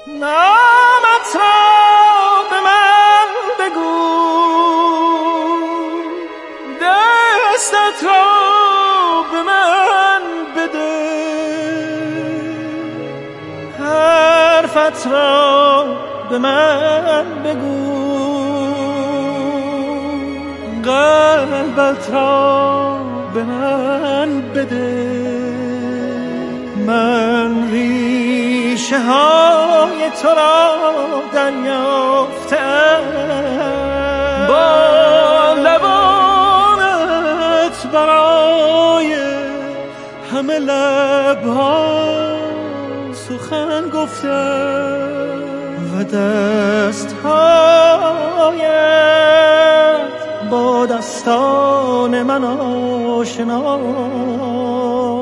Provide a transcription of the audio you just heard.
نامت را به من بگو، دستت را به من بده، حرفت را به من بگو، قلبت را به من بده. من ریشه های تو را دریافتم، با لبانت برای همه لبها سخن گفتم و دستهایت با دستان من آشنا